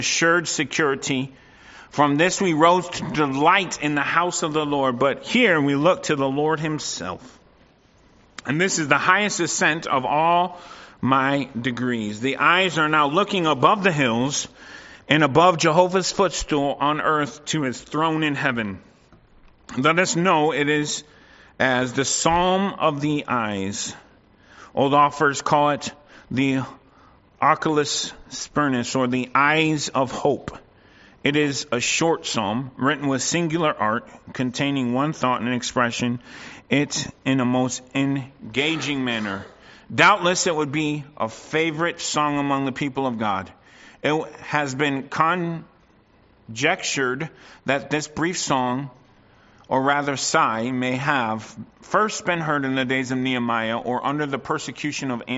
assured security. From this we rose to delight in the house of the Lord. But here we look to the Lord himself. And this is the highest ascent of all my degrees. The eyes are now looking above the hills and above Jehovah's footstool on earth to his throne in heaven. Let us know it is as the psalm of the eyes. Old authors call it the oculus spurnus, or the eyes of hope. It is a short psalm written with singular art, containing one thought and expression it in a most engaging manner. Doubtless it would be a favorite song among the people of God. It has been conjectured that this brief song, or rather sigh, may have first been heard in the days of Nehemiah or under the persecution of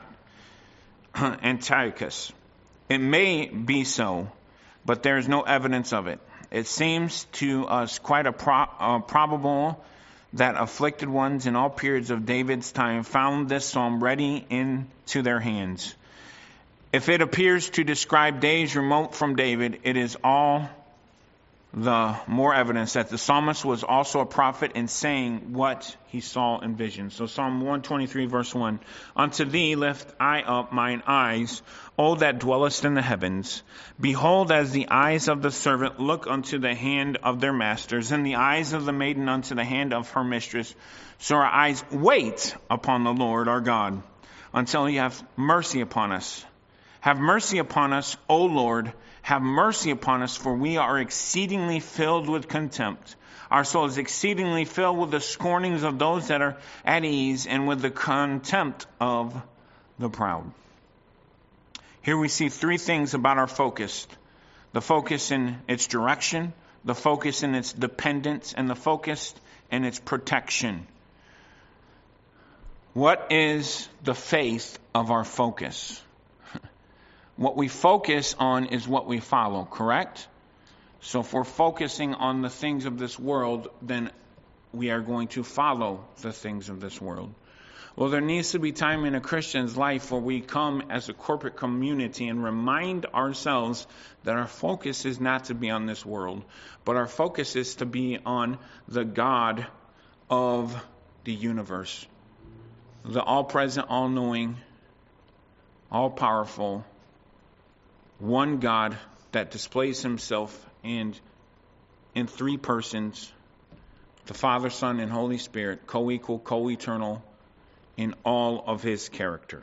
Antiochus. It may be so, but there is no evidence of it. It seems to us quite probable that afflicted ones in all periods of David's time found this psalm ready into their hands. If it appears to describe days remote from David, it is all the more evidence that the psalmist was also a prophet in saying what he saw in vision. So Psalm 123 verse 1, Unto thee lift I up mine eyes, O that dwellest in the heavens. Behold, as the eyes of the servant look unto the hand of their masters, and the eyes of the maiden unto the hand of her mistress, so our eyes wait upon the Lord our God, until he have mercy upon us. Have mercy upon us, O Lord, have mercy upon us, for we are exceedingly filled with contempt. Our soul is exceedingly filled with the scornings of those that are at ease, and with the contempt of the proud. Here we see three things about our focus. The focus in its direction, the focus in its dependence, and the focus in its protection. What is the faith of our focus? What we focus on is what we follow, correct? So if we're focusing on the things of this world, then we are going to follow the things of this world. Well, there needs to be time in a Christian's life where we come as a corporate community and remind ourselves that our focus is not to be on this world, but our focus is to be on the God of the universe, the all-present, all-knowing, all-powerful, one God that displays himself in three persons, the Father, Son, and Holy Spirit, co-equal, co-eternal in all of his character.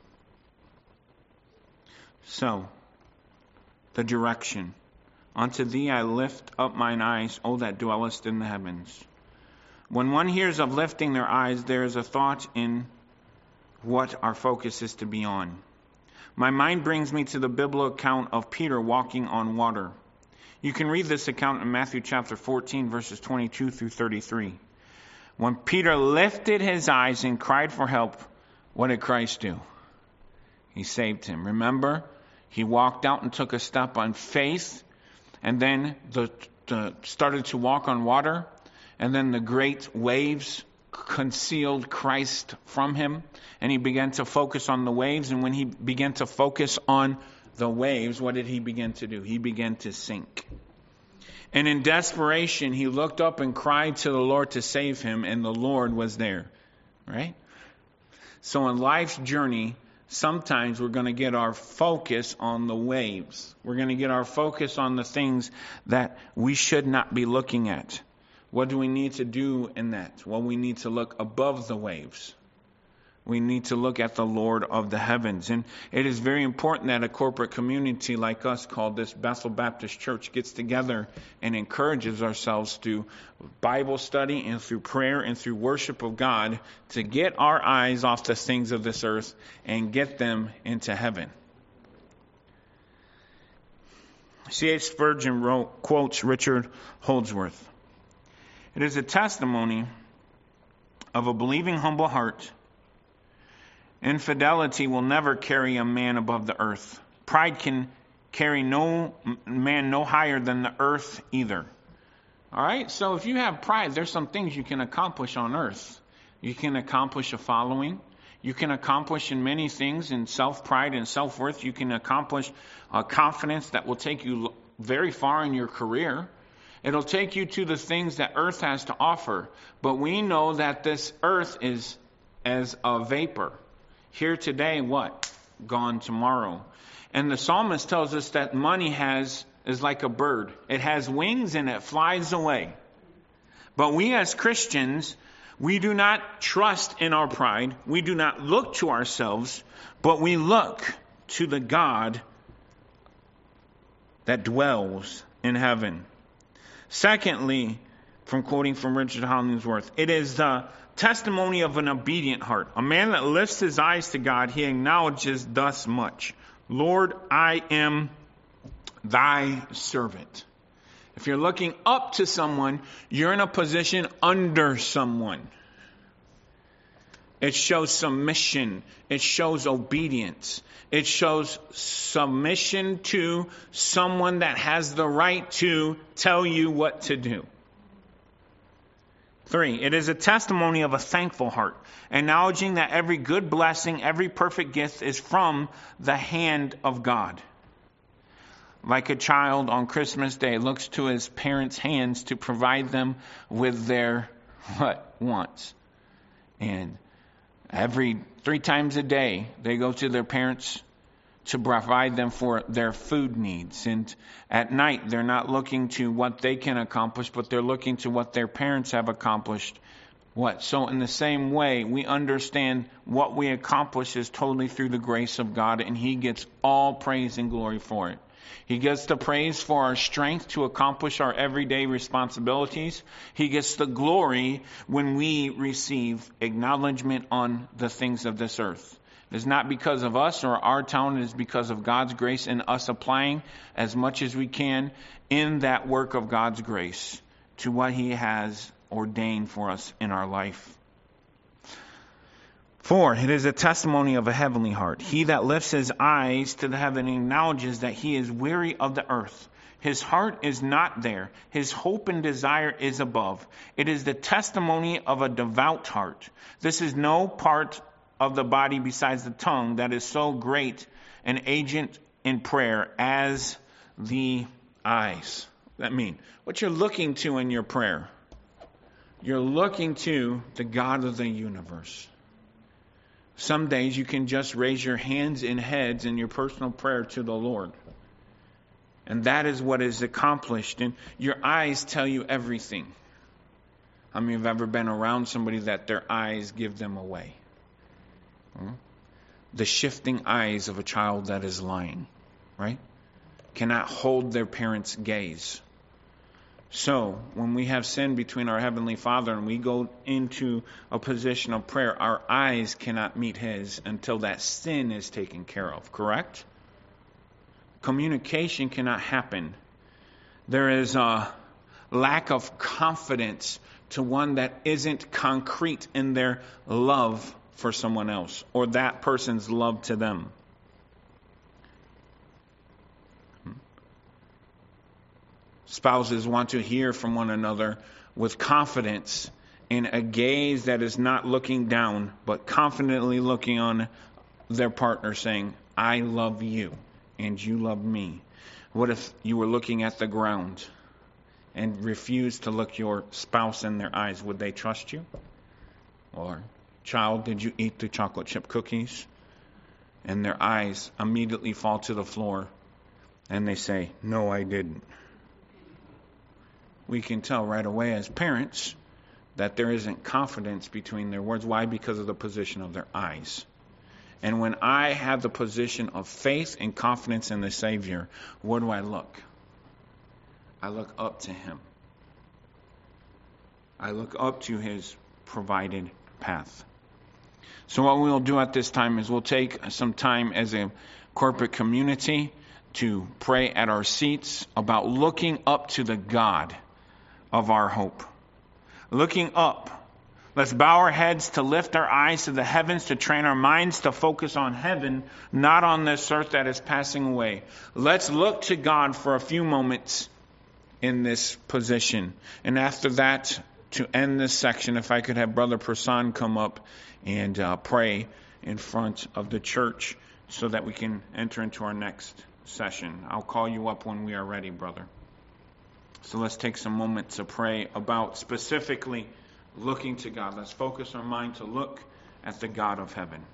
So, the direction. Unto thee I lift up mine eyes, O that dwellest in the heavens. When one hears of lifting their eyes, there is a thought in what our focus is to be on. My mind brings me to the biblical account of Peter walking on water. You can read this account in Matthew chapter 14, verses 22 through 33. When Peter lifted his eyes and cried for help, what did Christ do? He saved him. Remember, he walked out and took a step on faith, and then started to walk on water, and then the great waves concealed Christ from him, and he began to focus on the waves. And when he began to focus on the waves, what did he begin to do? He began to sink. And in desperation, he looked up and cried to the Lord to save him, and the Lord was there. Right? So in life's journey, sometimes we're going to get our focus on the waves. We're going to get our focus on the things that we should not be looking at. What do we need to do in that? Well, we need to look above the waves. We need to look at the Lord of the heavens. And it is very important that a corporate community like us, called this Bethel Baptist Church, gets together and encourages ourselves through Bible study and through prayer and through worship of God to get our eyes off the things of this earth and get them into heaven. C.H. Spurgeon quotes Richard Holdsworth. It is a testimony of a believing, humble heart. Infidelity will never carry a man above the earth. Pride can carry no man no higher than the earth either. All right? So if you have pride, there's some things you can accomplish on earth. You can accomplish a following. You can accomplish in many things, in self-pride and self-worth. You can accomplish confidence that will take you very far in your career. It'll take you to the things that earth has to offer. But we know that this earth is as a vapor. Here today, what? Gone tomorrow. And the psalmist tells us that money is like a bird. It has wings and it flies away. But we as Christians, we do not trust in our pride. We do not look to ourselves, but we look to the God that dwells in heaven. Secondly, from quoting from Richard Hollingsworth, it is the testimony of an obedient heart. A man that lifts his eyes to God, he acknowledges thus much. Lord, I am thy servant. If you're looking up to someone, you're in a position under someone. It shows submission. It shows obedience. It shows submission to someone that has the right to tell you what to do. 3, it is a testimony of a thankful heart, acknowledging that every good blessing, every perfect gift is from the hand of God. Like a child on Christmas Day looks to his parents' hands to provide them with their wants. And 3 times a day, they go to their parents to provide them for their food needs. And at night, they're not looking to what they can accomplish, but they're looking to what their parents have accomplished. So in the same way, we understand what we accomplish is totally through the grace of God, and He gets all praise and glory for it. He gets the praise for our strength to accomplish our everyday responsibilities. He gets the glory when we receive acknowledgement on the things of this earth. It is not because of us or our talent. It is because of God's grace and us applying as much as we can in that work of God's grace to what He has ordained for us in our life. 4, it is a testimony of a heavenly heart. He that lifts his eyes to the heaven acknowledges that he is weary of the earth. His heart is not there. His hope and desire is above. It is the testimony of a devout heart. This is no part of the body besides the tongue that is so great an agent in prayer as the eyes. That means what you're looking to in your prayer. You're looking to the God of the universe. Some days you can just raise your hands and heads in your personal prayer to the Lord. And that is what is accomplished. And your eyes tell you everything. How many have ever been around somebody that their eyes give them away? The shifting eyes of a child that is lying, right? Cannot hold their parents' gaze. So, when we have sin between our Heavenly Father and we go into a position of prayer, our eyes cannot meet His until that sin is taken care of, correct? Communication cannot happen. There is a lack of confidence to one that isn't concrete in their love for someone else or that person's love to them. Spouses want to hear from one another with confidence in a gaze that is not looking down, but confidently looking on their partner saying, I love you and you love me. What if you were looking at the ground and refused to look your spouse in their eyes? Would they trust you? Or, child, did you eat the chocolate chip cookies? And their eyes immediately fall to the floor and they say, no, I didn't. We can tell right away as parents that there isn't confidence between their words. Why? Because of the position of their eyes. And when I have the position of faith and confidence in the Savior, where do I look? I look up to Him. I look up to His provided path. So what we'll do at this time is we'll take some time as a corporate community to pray at our seats about looking up to the God of our hope. Looking up. Let's bow our heads to lift our eyes to the heavens, to train our minds to focus on heaven, not on this earth that is passing away. Let's look to God for a few moments in this position. And after that, to end this section, if I could have Brother Prasan come up and pray in front of the church so that we can enter into our next session. I'll call you up when we are ready, brother. So let's take some moments to pray about specifically looking to God. Let's focus our mind to look at the God of heaven.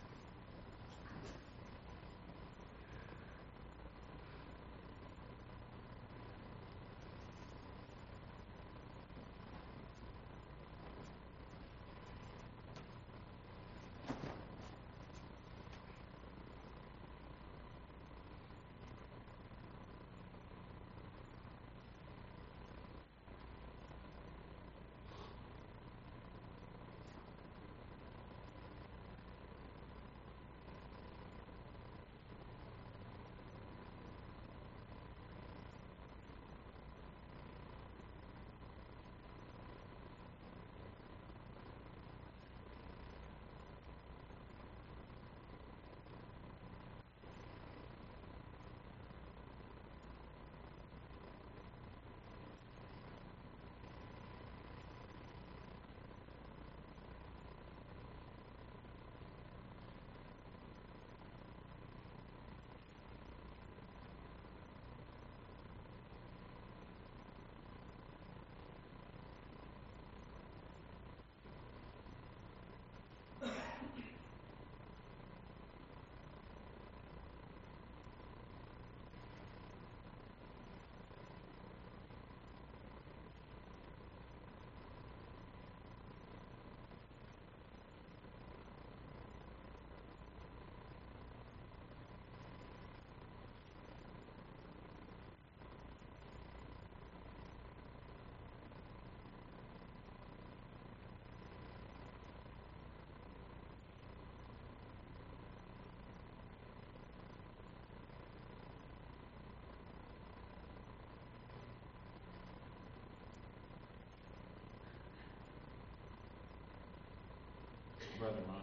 Brother Ron.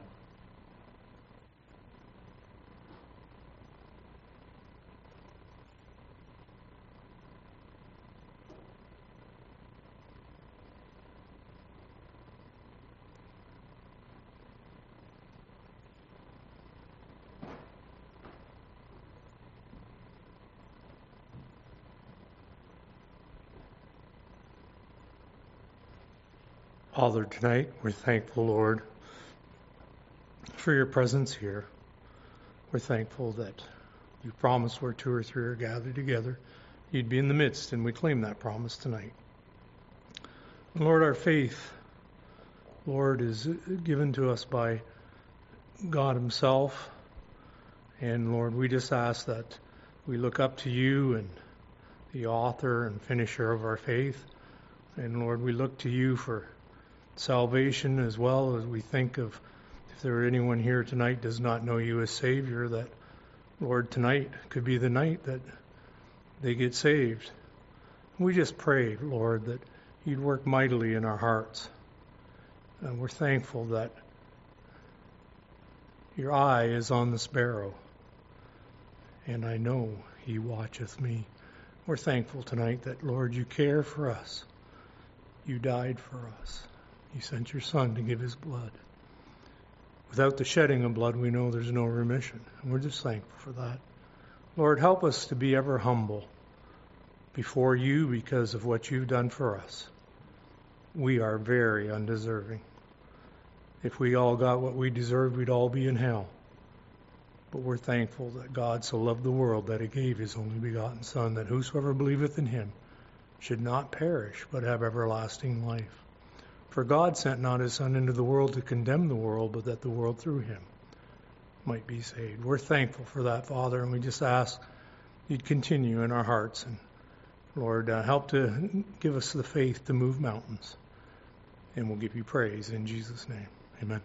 Father, tonight we're thankful, Lord, for your presence here. We're thankful that you promised where two or three are gathered together, you'd be in the midst, and we claim that promise tonight. And Lord, our faith, Lord, is given to us by God himself. And Lord, we just ask that we look up to you and the author and finisher of our faith. And Lord, we look to you for salvation as well as we think of if there are anyone here tonight does not know you as Savior, that, Lord, tonight could be the night that they get saved. We just pray, Lord, that you'd work mightily in our hearts. And we're thankful that your eye is on the sparrow, and I know he watcheth me. We're thankful tonight that, Lord, you care for us. You died for us. You sent your Son to give his blood. Without the shedding of blood, we know there's no remission. And we're just thankful for that. Lord, help us to be ever humble before you because of what you've done for us. We are very undeserving. If we all got what we deserved, we'd all be in hell. But we're thankful that God so loved the world that he gave his only begotten Son, that whosoever believeth in him should not perish, but have everlasting life. For God sent not his Son into the world to condemn the world, but that the world through him might be saved. We're thankful for that, Father, and we just ask you'd continue in our hearts. And Lord, help to give us the faith to move mountains. And we'll give you praise in Jesus' name. Amen.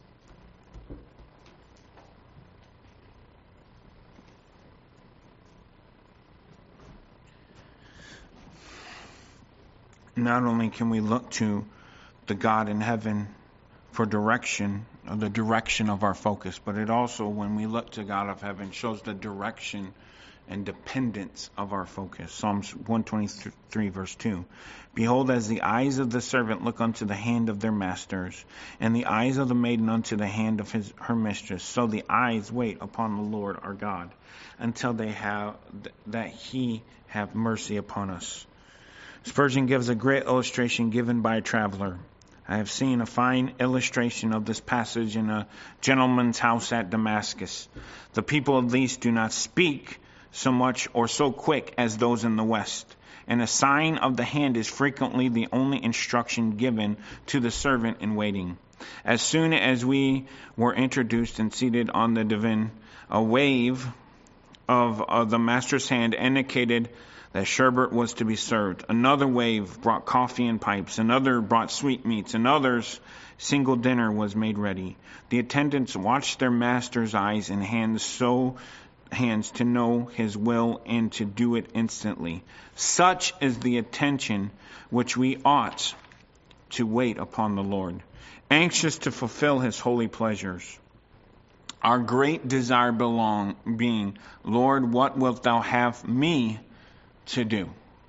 Not only can we look to the God in heaven for direction, or the direction of our focus, but it also, when we look to God of heaven, shows the direction and dependence of our focus. Psalms 123 verse 2. Behold, as the eyes of the servant look unto the hand of their masters, and the eyes of the maiden unto the hand of her mistress, so the eyes wait upon the Lord our God, until that he have mercy upon us. Spurgeon gives a great illustration given by a traveler. I have seen a fine illustration of this passage in a gentleman's house at Damascus. The people of the East do not speak so much or so quick as those in the West, and a sign of the hand is frequently the only instruction given to the servant in waiting. As soon as we were introduced and seated on the divan, a wave of the master's hand indicated that sherbet was to be served. Another wave brought coffee and pipes. Another brought sweetmeats. Another's single dinner was made ready. The attendants watched their master's eyes and hands to know his will and to do it instantly. Such is the attention which we ought to wait upon the Lord, anxious to fulfill his holy pleasures. Our great desire being, Lord, what wilt thou have me to do?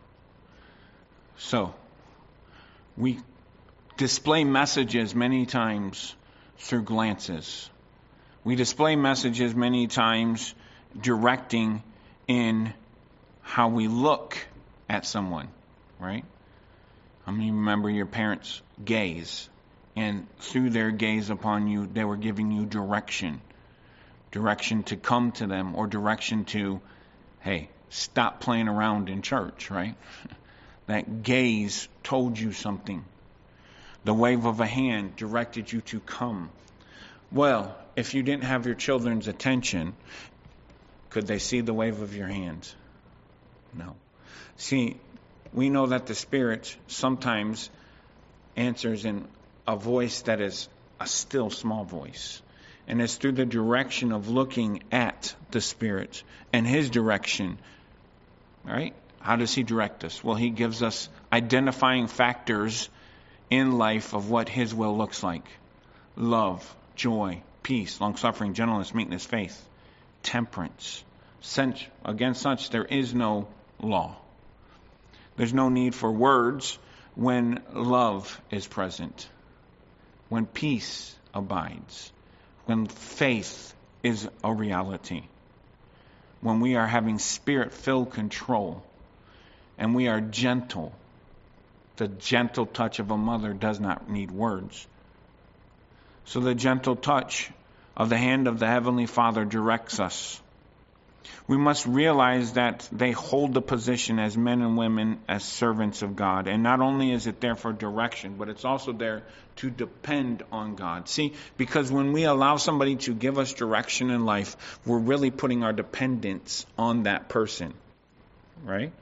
So, we display messages many times through glances. We display messages many times directing in how we look at someone, right? How many remember your parents' gaze? And through their gaze upon you, they were giving you direction. Direction to come to them, or direction to, hey, stop playing around in church, right? That gaze told you something. The wave of a hand directed you to come. Well, if you didn't have your children's attention, could they see the wave of your hands? No. See, we know that the Spirit sometimes answers in a voice that is a still small voice. And it's through the direction of looking at the Spirit and His direction. Right? How does He direct us? Well, He gives us identifying factors in life of what His will looks like. Love, joy, peace, long-suffering, gentleness, meekness, faith, temperance. Against such there is no law. There's no need for words when love is present, when peace abides, when faith is a reality, when we are having Spirit-filled control and we are gentle. The gentle touch of a mother does not need words. So the gentle touch of the hand of the Heavenly Father directs us. We must realize that they hold the position as men and women, as servants of God. And not only is it there for direction, but it's also there to depend on God. See, because when we allow somebody to give us direction in life, we're really putting our dependence on that person. Right?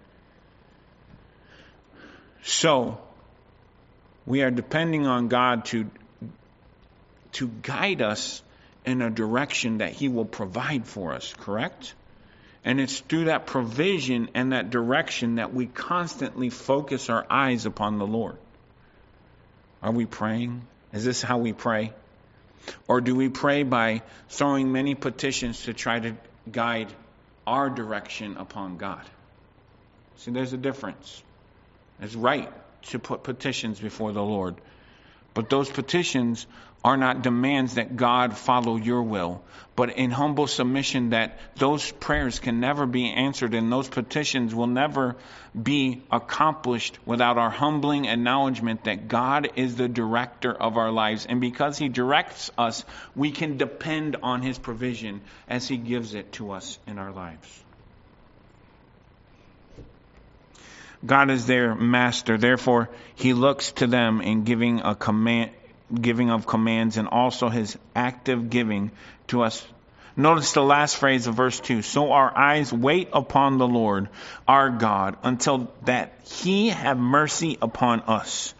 So, we are depending on God to guide us in a direction that He will provide for us, correct? And it's through that provision and that direction that we constantly focus our eyes upon the Lord. Are we praying? Is this how we pray? Or do we pray by throwing many petitions to try to guide our direction upon God? See, there's a difference. It's right to put petitions before the Lord. But those petitions are not demands that God follow your will, but in humble submission that those prayers can never be answered and those petitions will never be accomplished without our humbling acknowledgement that God is the director of our lives. And because He directs us, we can depend on His provision as He gives it to us in our lives. God is their master. Therefore, He looks to them in giving of commands and also His active giving to us. Notice the last phrase of verse 2. So our eyes wait upon the Lord, our God, until that He have mercy upon us.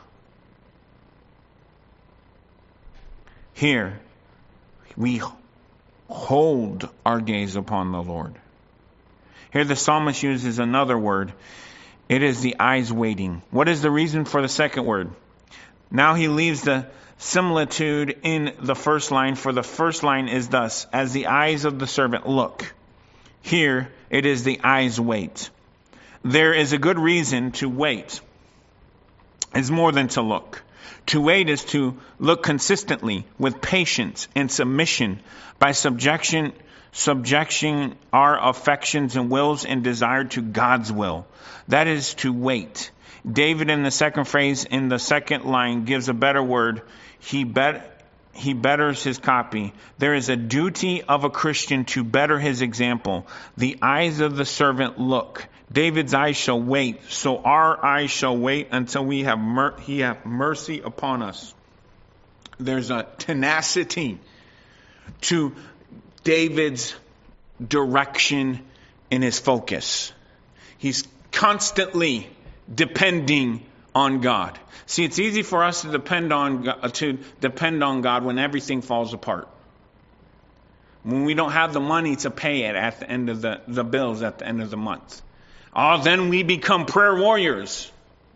Here, we hold our gaze upon the Lord. Here the psalmist uses another word. It is the eyes waiting. What is the reason for the second word? Now he leaves the similitude in the first line, for the first line is thus, as the eyes of the servant look. Here, It is the eye's weight. There is a good reason to wait. It's more than to look. To wait is to look consistently with patience and submission by subjection our affections and wills and desire to God's will. That is to wait. David in the second phrase in the second line gives a better word. He betters his copy. There is a duty of a Christian to better his example. The eyes of the servant look. David's eyes shall wait, so our eyes shall wait until he have mercy upon us. There's a tenacity to David's direction in his focus. He's constantly depending on God. See, it's easy for us to depend on God when everything falls apart. When we don't have the money to pay it at the end of the bills at the end of the month. Then we become prayer warriors.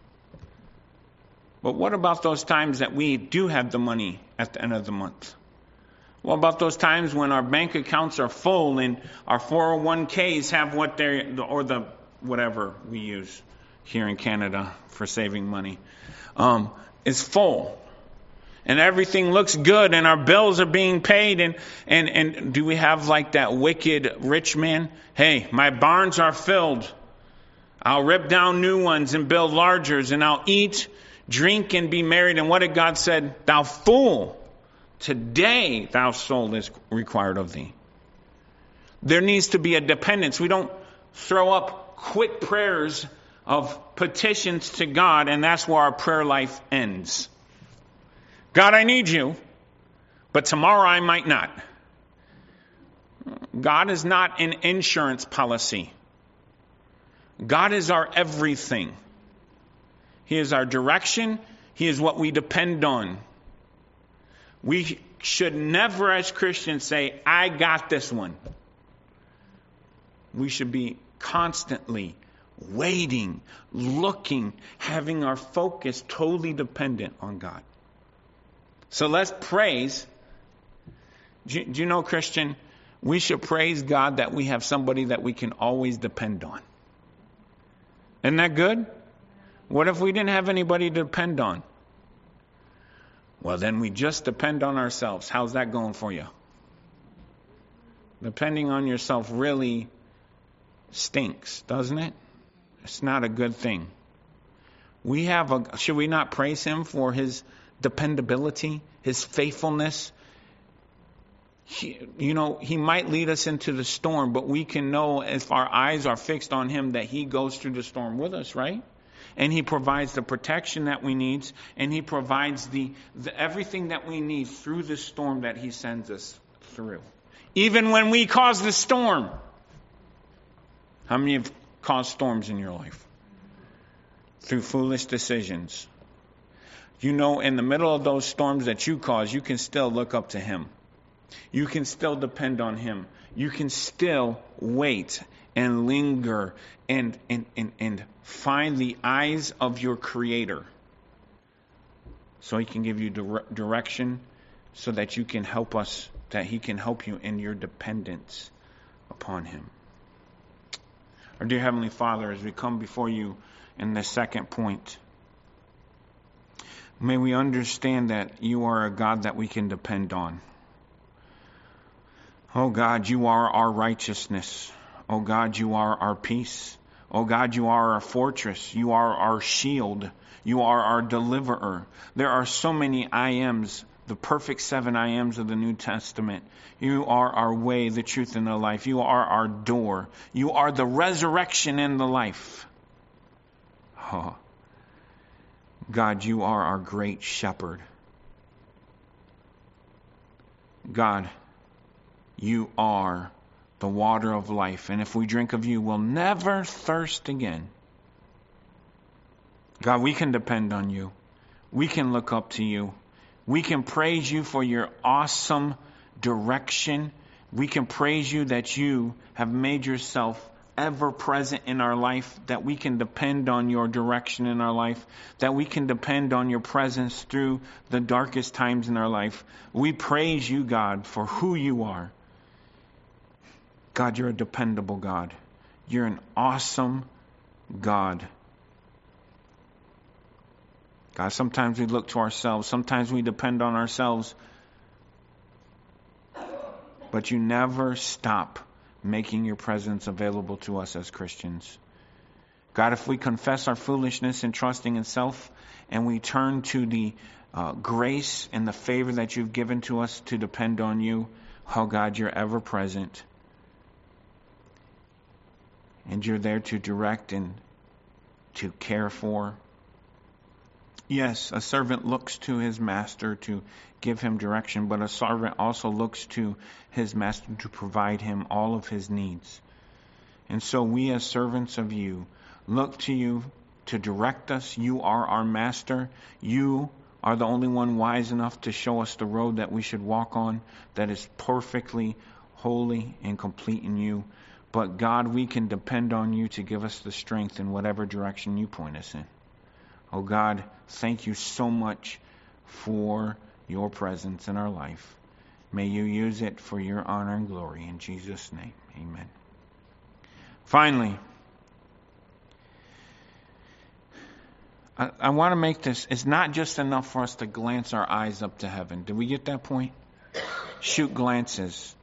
But what about those times that we do have the money at the end of the month? What about those times when our bank accounts are full and our 401ks have whatever we use here in Canada for saving money, is full. And everything looks good and our bills are being paid and do we have like that wicked rich man? Hey, my barns are filled. I'll rip down new ones and build largers, and I'll eat, drink, and be married. And what did God say? Thou fool, today thou soul is required of thee. There needs to be a dependence. We don't throw up quick prayers of petitions to God, and that's where our prayer life ends. God, I need you, but tomorrow I might not. God is not an insurance policy. God is our everything. He is our direction. He is what we depend on. We should never, as Christians, say, I got this one. We should be constantly waiting, looking, having our focus totally dependent on God. So let's praise. Do you know, Christian, we should praise God that we have somebody that we can always depend on. Isn't that good? What if we didn't have anybody to depend on? Well, then we just depend on ourselves. How's that going for you? Depending on yourself really stinks, doesn't it? It's not a good thing. Should we not praise him for his dependability, his faithfulness? He might lead us into the storm, but we can know if our eyes are fixed on him that he goes through the storm with us, right? And he provides the protection that we need, and he provides the everything that we need through the storm that he sends us through. Even when we cause the storm. How many have caused storms in your life? Through foolish decisions. In the middle of those storms that you cause, you can still look up to him. You can still depend on him. You can still wait and linger and find the eyes of your Creator. So he can give you direction so that you can help us, that he can help you in your dependence upon him. Our dear Heavenly Father, as we come before you in the second point, may we understand that you are a God that we can depend on. Oh God, you are our righteousness. Oh God, you are our peace. Oh God, you are our fortress. You are our shield. You are our deliverer. There are so many I ams, the perfect 7 I ams of the New Testament. You are our way, the truth, and the life. You are our door. You are the resurrection and the life. Oh, God, you are our great shepherd. God, you are the water of life. And if we drink of you, we'll never thirst again. God, we can depend on you. We can look up to you. We can praise you for your awesome direction. We can praise you that you have made yourself ever present in our life, that we can depend on your direction in our life, that we can depend on your presence through the darkest times in our life. We praise you, God, for who you are. God, you're a dependable God. You're an awesome God. God, sometimes we look to ourselves. Sometimes we depend on ourselves. But you never stop making your presence available to us as Christians. God, if we confess our foolishness and trusting in self, and we turn to the grace and the favor that you've given to us to depend on you, oh God, you're ever present. And you're there to direct and to care for. Yes, a servant looks to his master to give him direction, but a servant also looks to his master to provide him all of his needs. And so we as servants of you look to you to direct us. You are our master. You are the only one wise enough to show us the road that we should walk on that is perfectly holy and complete in you. But God, we can depend on you to give us the strength in whatever direction you point us in. Oh God, thank you so much for your presence in our life. May you use it for your honor and glory. In Jesus' name, amen. Finally, I want to make this, it's not just enough for us to glance our eyes up to heaven. Did we get that point? Shoot glances.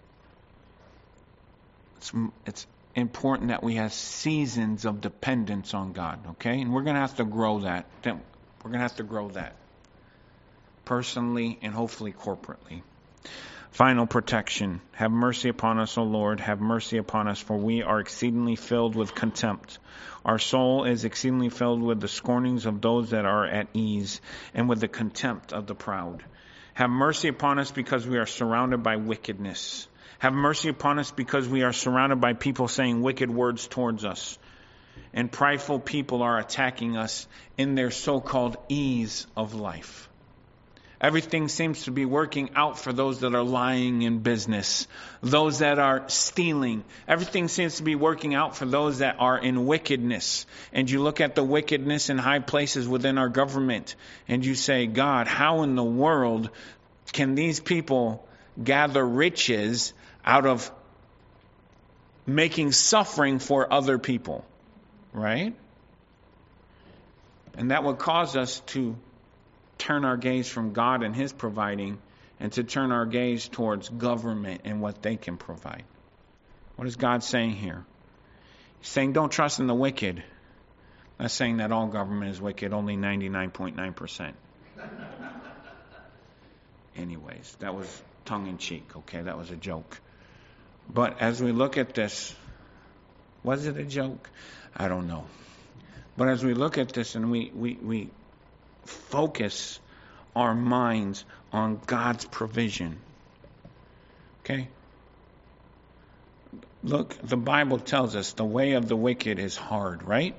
It's important that we have seasons of dependence on God, okay? And we're going to have to grow that. We're going to have to grow that personally and hopefully corporately. Final protection. Have mercy upon us, O Lord. Have mercy upon us, for we are exceedingly filled with contempt. Our soul is exceedingly filled with the scornings of those that are at ease, and with the contempt of the proud. Have mercy upon us because we are surrounded by wickedness. Have mercy upon us because we are surrounded by people saying wicked words towards us. And prideful people are attacking us in their so-called ease of life. Everything seems to be working out for those that are lying in business, those that are stealing. Everything seems to be working out for those that are in wickedness. And you look at the wickedness in high places within our government, and you say, God, how in the world can these people gather riches out of making suffering for other people? Right? And that would cause us to turn our gaze from God and His providing and to turn our gaze towards government and what they can provide. What is God saying here? He's saying don't trust in the wicked. Not saying that all government is wicked, only 99.9%. Anyways, that was tongue-in-cheek, okay? That was a joke. But as we look at this, was it a joke? I don't know. But as we look at this and we focus our minds on God's provision. Okay? Look, the Bible tells us the way of the wicked is hard, right?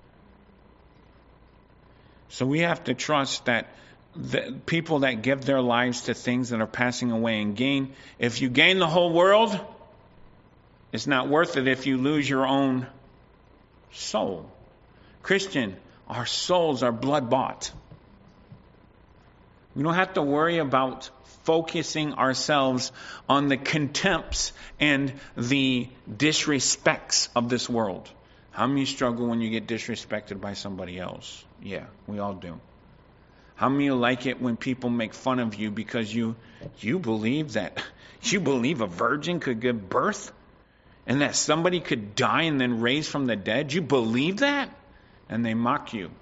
So we have to trust that the people that give their lives to things that are passing away and gain, if you gain the whole world, it's not worth it if you lose your own soul. Christian, our souls are blood bought. We don't have to worry about focusing ourselves on the contempts and the disrespects of this world. How many struggle when you get disrespected by somebody else? Yeah, we all do. How many like it when people make fun of you because you believe that you believe a virgin could give birth and that somebody could die and then raise from the dead? You believe that? And they mock you.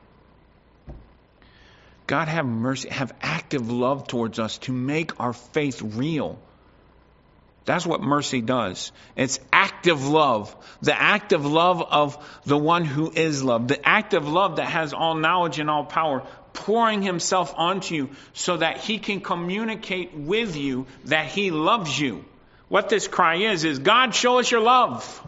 God have mercy, have active love towards us to make our faith real. That's what mercy does. It's active love. The active love of the one who is love. The active love that has all knowledge and all power, pouring himself onto you so that he can communicate with you that he loves you. What this cry is God, show us your love.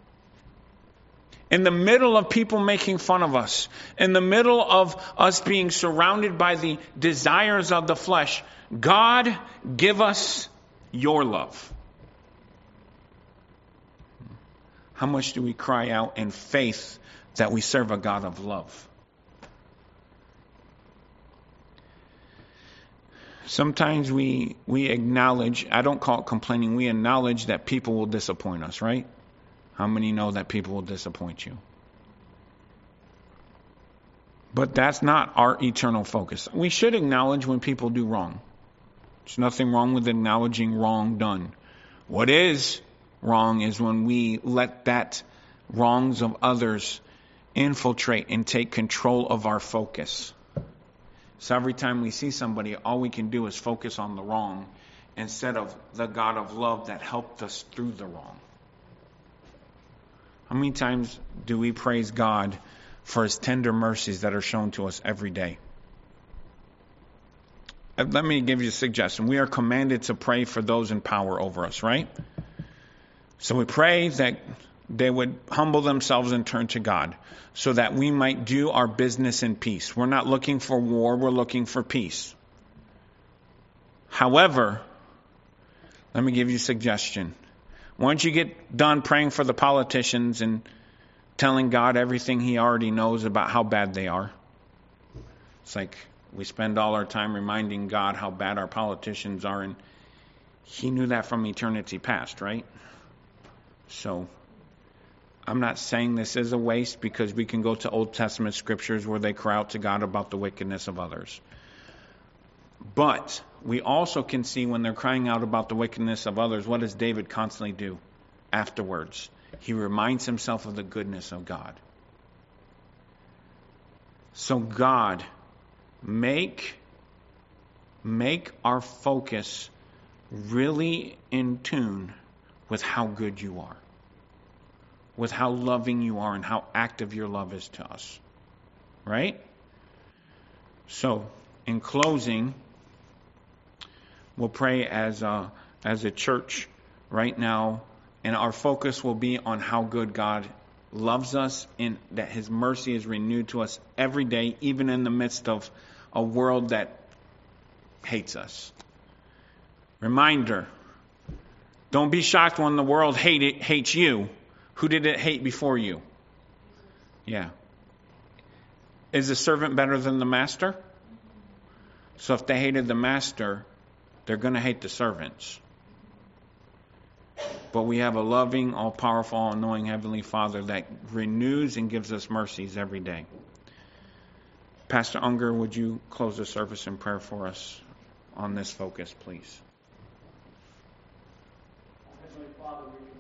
In the middle of people making fun of us, in the middle of us being surrounded by the desires of the flesh, God, give us your love. How much do we cry out in faith that we serve a God of love? Sometimes we acknowledge, I don't call it complaining, we acknowledge that people will disappoint us, right? How many know that people will disappoint you? But that's not our eternal focus. We should acknowledge when people do wrong. There's nothing wrong with acknowledging wrong done. What is wrong is when we let that wrongs of others infiltrate and take control of our focus. So every time we see somebody, all we can do is focus on the wrong instead of the God of love that helped us through the wrong. How many times do we praise God for His tender mercies that are shown to us every day? Let me give you a suggestion. We are commanded to pray for those in power over us, right? So we pray that they would humble themselves and turn to God so that we might do our business in peace. We're not looking for war, we're looking for peace. However, let me give you a suggestion. Once you get done praying for the politicians and telling God everything He already knows about how bad they are, it's like we spend all our time reminding God how bad our politicians are, and He knew that from eternity past, right? So, I'm not saying this is a waste, because we can go to Old Testament scriptures where they cry out to God about the wickedness of others. But we also can see when they're crying out about the wickedness of others, what does David constantly do afterwards? He reminds himself of the goodness of God. So God, make our focus really in tune with how good you are, with how loving you are, and how active your love is to us. Right? So, in closing, we'll pray as a church right now, and our focus will be on how good God loves us and that His mercy is renewed to us every day, even in the midst of a world that hates us. Reminder, don't be shocked when the world hates you. Who did it hate before you? Yeah. Is the servant better than the master? So if they hated the master, they're going to hate the servants. But we have a loving, all-powerful, all-knowing Heavenly Father that renews and gives us mercies every day. Pastor Unger, would you close the service in prayer for us on this focus, please? Heavenly Father, we